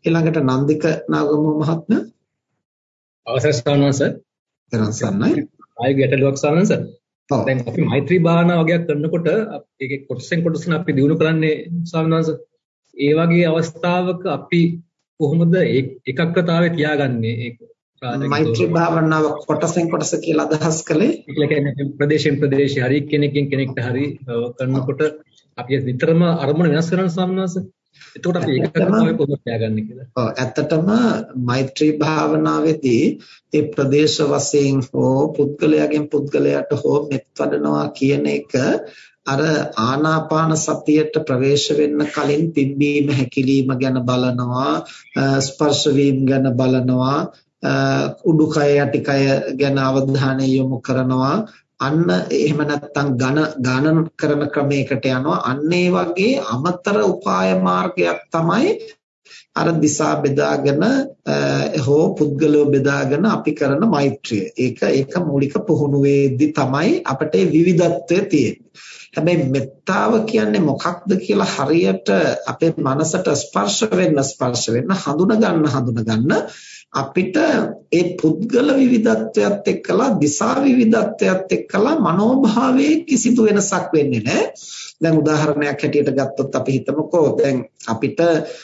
ඊළඟට නන්දික නාගම මහත්මයා අවසර ස්වාමීන් වහන්සේ ආයෙ ගැටලුවක් ස්වාමීන් වහන්සේ. දැන් අපි මෛත්‍රී භාවනා වගේක් කරනකොට ඒකේ කොටසෙන් කොටසන අපි දිනු කරන්නේ ස්වාමීන් වහන්සේ. ඒ වගේ අවස්ථාවක අපි කොහොමද ඒකග්‍රතාවය තියාගන්නේ? ඒක මෛත්‍රී භාවනාව කොටසෙන් කොටස කියලා අදහස් කළේ. ඒ කියන්නේ ප්‍රදේශයෙන් ප්‍රදේශය හරි කෙනෙක්ගෙන් කෙනෙක්ට හරි කරනකොට අපි විතරම අරමුණ වෙනස් කරන ස්වාමීන් වහන්සේ. එතකොට අපි ඒකග්‍රතාවය කොහොමද තියාගන්නේ කියලා. ඔව් ඇත්තටම මෛත්‍රී භාවනාවේදී ඒ ප්‍රදේශ වශයෙන් හෝ පුද්ගලයාගෙන් පුද්ගලයාට හෝ මෙත් වඩනවා කියන එක අර ආනාපාන සතියට ප්‍රවේශ වෙන්න කලින් පිම්බීම හැකිලිම ගැන බලනවා, ස්පර්ශ වීම ගැන බලනවා, උඩුකය යටිකය ගැන අවධානය යොමු කරනවා. අන්න එහෙම නැත්නම් ගණන කරන ක්‍රමයකට යනවා. අන්න ඒ වගේ අමතර උපාය මාර්ගයක් තමයි අර දිසා බෙදාගෙන හෝ පුද්ගලව බෙදාගෙන අපි කරන මෛත්‍රිය. ඒක මූලික පුහුණුවේදී තමයි අපිට විවිධත්වය තියෙන්නේ. හැබැයි මෙත්තාව කියන්නේ මොකක්ද කියලා හරියට අපේ මනසට ස්පර්ශ වෙන්න හඳුන ගන්න අපිට ඒ පුද්ගල විවිධත්වයත් එක්කලා දිසා විවිධත්වයත් එක්කලා මනෝභාවයේ කිසිදු වෙනසක් වෙන්නේ නැහැ. දැන් උදාහරණයක් හැටියට ගත්තොත් අපි හිතමුකෝ දැන් අපිට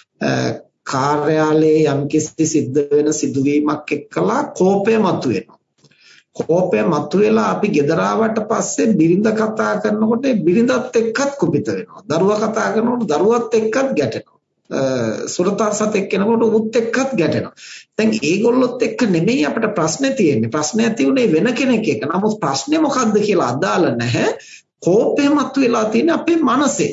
කාර්යාලයේ යම්කිසි සිද්ධ වෙන සිදුවීමක් එක්කලා කෝපය මතුවෙනවා. කෝපය මතුවෙලා අපි ගෙදර ආවට පස්සේ බිරිඳ කතා කරනකොට ඒ බිරිඳත් එක්කත් කුපිත වෙනවා. දරුවා කතා කරනකොට දරුවත් එක්කත් ගැටෙනවා. සුරතසත් එක්කෙනකොට උත් එක්කත් ගැටෙනවා. දැන් ඒගොල්ලොත් එක්ක නෙමෙයි අපිට ප්‍රශ්නේ තියෙන්නේ. ප්‍රශ්නේ ඇති උනේ වෙන කෙනෙක් එක්ක. නමුත් ප්‍රශ්නේ මොකක්ද කියලා අදාළ නැහැ. කෝපය මතුවලා තියෙන්නේ අපේ මනසේ.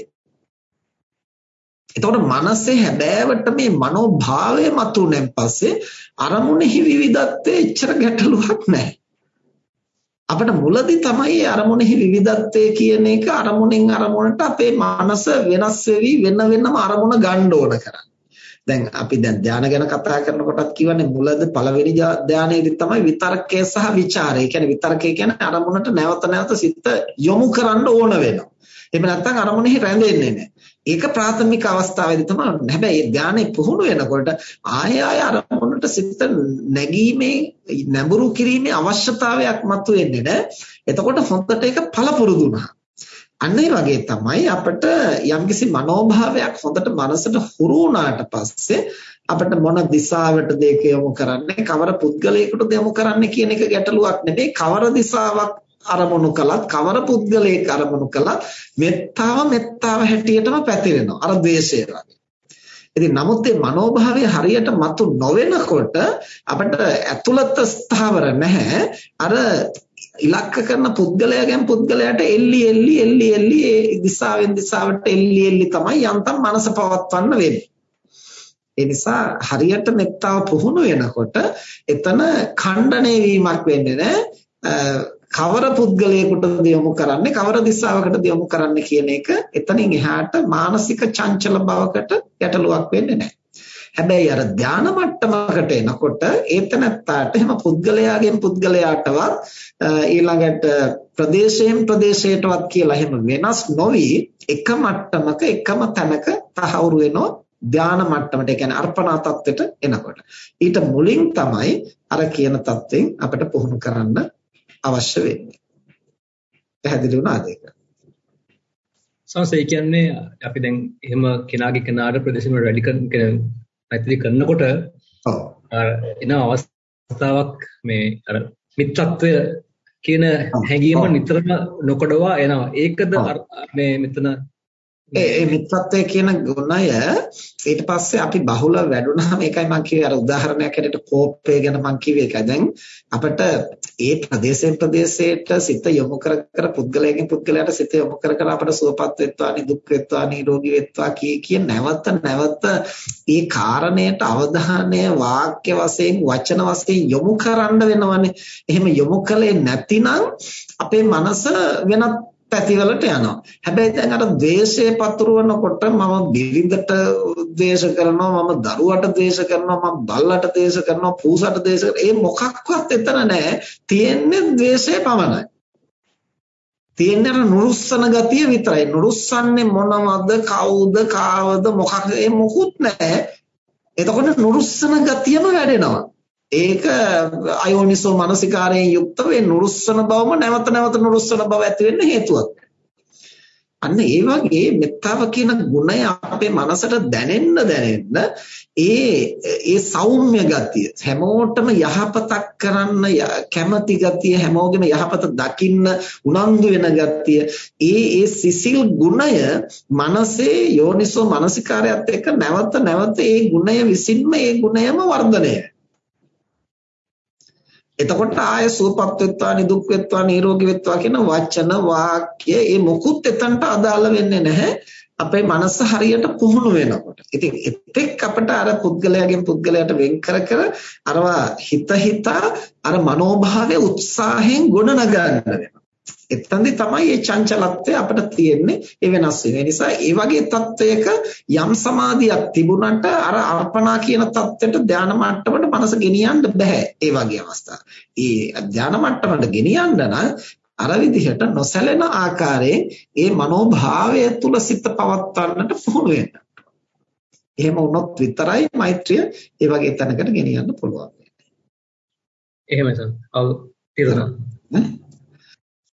එතකොට මනසේ හැබෑවට මේ මනෝභාවය මතුවෙන් පස්සේ අරමුණෙහි විවිධත්වයේ එච්චර ගැටලුවක් නැහැ. අපිට මුලදී තමයි අරමුණෙහි විවිධත්වය කියන එක අරමුණෙන් අරමුණට අපේ මනස වෙනස් වෙවි වෙනම අරමුණ ගන්න ඕන කරන්නේ. දැන් අපි ධානය ගැන කතා කරනකොටත් කියවනේ මුලද පළවෙනි ධානයේදී තමයි විතර්කය සහ ਵਿਚාරය. ඒ කියන්නේ විතර්කය කියන්නේ අරමුණට නැවත සිත යොමු කරන්න ඕන වෙනවා. එහෙම නැත්නම් අරමුණෙහි රැඳෙන්නේ නැහැ. ඒක ප්‍රාථමික අවස්ථාවේදී තමයි. හැබැයි මේ ධානය පුහුණු වෙනකොට ආය අරමුණට සිත නැගීමේ නැඹුරු කිරීමේ අවශ්‍යතාවයක් මතුවෙන්නේ නැහැ. එතකොට හොඳට ඒක පළපුරුදු වුණා. අන්න ඒ වගේ තමයි අපිට යම්කිසි මනෝභාවයක් හොඳට මනසට හුරු වුණාට පස්සේ අපිට මොන දිශාවටද ඒක යොමු කරන්නේ, කවර පුද්ගලයකටද යොමු කරන්නේ කියන එක ගැටලුවක් නෙමෙයි. කවර දිශාවක් අරමුණු කළත් කවර පුද්ගලයෙක් අරමුණු කළත් මෙත්තාව හැටියටම පැතිරෙනවා. අර ද්වේෂය වගේ. ඉතින් නමුත් මේ මනෝභාවය හරියට මතු නොවෙනකොට අපිට ඇතුළත ස්ථාවර නැහැ. අර ඉලක්ක කරන පුද්ගලයාගෙන් පුද්ගලයාට එල්ලි දිශාවෙන් දිශාවට එල්ලි තමයි යන්තම් මනස පවත්වන්න වෙන්නේ. ඒ නිසා හරියට මෙත්තාව පුහුණු වෙනකොට එතන ඛණ්ඩණය වීමක් වෙන්නේ නැහැ. කවර පුද්ගලයෙකුටද යොමු කරන්නේ, කවර දිශාවකටද යොමු කරන්නේ කියන එක එතනින් එහාට මානසික චංචල බවකට ගැටලුවක් වෙන්නේ නැහැ. හැබැයි අර ධාන මට්ටමකට එනකොට ඒතනත්තාට එහෙම පුද්ගලයාගෙන් පුද්ගලයාටවත් ඊළඟට ප්‍රදේශයෙන් ප්‍රදේශයටවත් කියලා එහෙම වෙනස් නොවි එක මට්ටමක එකම තැනක තහවුරු වෙනවා ධාන මට්ටමට. ඒ කියන්නේ අර්පණා තත්ත්වයට එනකොට ඊට මුලින් තමයි අර කියන தත්වෙන් අපිට පුහුණු කරන්න අවශ්‍ය වෙන්නේ. පැහැදිලි වුණාද ඒක? ඒ කියන්නේ අපි දැන් එහෙම කෙනාගේ කෙනාට ප්‍රදේශෙම වැඩි මෛත්‍රී කරනකොට එන අවස්ථාවක් මේ අර මිත්‍රත්වය කියන හැඟීම නිතරම නොකඩවා එනවා. ඒකද මේ මෙතන ඒ මිත්‍රත්වය කියන ගුණය ඊට පස්සේ අපි බහුල වැඩුණාම ඒකයි මම කිව්වේ අර උදාහරණයක් හැටියට කෝපය ගැන මම කිව්වේ ඒකයි. දැන් අපිට ඒ ප්‍රදේශයෙන් ප්‍රදේශයට සිත යොමු කර පුද්ගලයාගෙන් පුද්ගලයාට සිත යොමු කර අපිට සුවපත් වෙත්වා නිදුක් වෙත්වා නිරෝගී වෙත්වා කිය නැවත ඒ කාරණයට අවධානය වාක්‍ය වශයෙන් වචන වශයෙන් යොමු කරන්න වෙනවනේ. එහෙම යොමු කළේ නැතිනම් අපේ මනස වෙනත් පැතිවලට යනවා. හැබැයි දැන් අර ද්වේෂය පතුරවනකොට මම බිරිඳට ද්වේෂ කරනවා, මම දරුවට ද්වේෂ කරනවා, මම බල්ලට ද්වේෂ කරනවා, පූසට ද්වේෂ කරනවා. ඒ මොකක්වත් එතන නැහැ. තියෙන්නේ ද්වේෂය පමණයි. තියෙන්නේ නුරුස්සන ගතිය විතරයි. නුරුස්සන්නේ මොනවද, කවුද, කාවද, මොකක්ද? ඒ මොකුත් නැහැ. එතකොට නුරුස්සන ගතියම වැඩෙනවා. ඒක අයෝනිසෝ මනසිකාරයෙන් යුක්ත වේ නුරුස්සන බවම නැවත නැවත නුරුස්සන බව ඇති වෙන්න හේතුවක්. අන්න ඒ වගේ මෙත්තාව කියන ගුණය අපේ මනසට දැනෙන්න ඒ සෞම්‍ය ගතිය හැමෝටම යහපතක් කරන්න කැමැති ගතිය හැමෝගෙම යහපත දකින්න උනන්දු වෙන ගතිය ඒ සිසිල් ගුණය මනසේ යෝනිසෝ මනසිකාරයත් එක්ක නැවත නැවත ඒ ගුණය විසින්ම ඒ ගුණයම වර්ධනය. එතකොට ආය සුවපත් වෙත්වා නිදුක් වෙත්වා නිරෝගී වෙත්වා කියන වචන වාක්‍ය මේ මොකුත් එතනට අදාළ වෙන්නේ නැහැ අපේ මනස හරියට පුහුණු වෙනකොට. ඉතින් එතෙක් අපිට අර පුද්ගලයාගෙන් පුද්ගලයාට වෙන් කර අරවා හිතා අර මනෝභාවයේ උත්සාහයෙන් ගොඩනගන්න වෙනවා. එතනදී තමයි මේ චංචලත්වය අපිට තියෙන්නේ ඒ වෙනස් වෙන. ඒ නිසා ඒ වගේ තත්වයක යම් සමාධියක් තිබුණට අර අර්පණා කියන තත්වයට ධානා මට්ටමට මනස ගෙනියන්න බෑ. ඒ වගේ අවස්ථා. ඒ ධානා මට්ටමට ගෙනියන්න නම් අර විදිහට නොසැලෙන ආකාරයෙන් ඒ මනෝභාවය තුල සිත පවත්වන්නට පුහුණු වෙන්න. එහෙම වුණොත් විතරයි මෛත්‍රිය ඒ වගේ තැනකට ගෙනියන්න පුළුවන්. එහෙමයි සර්. ඔව්.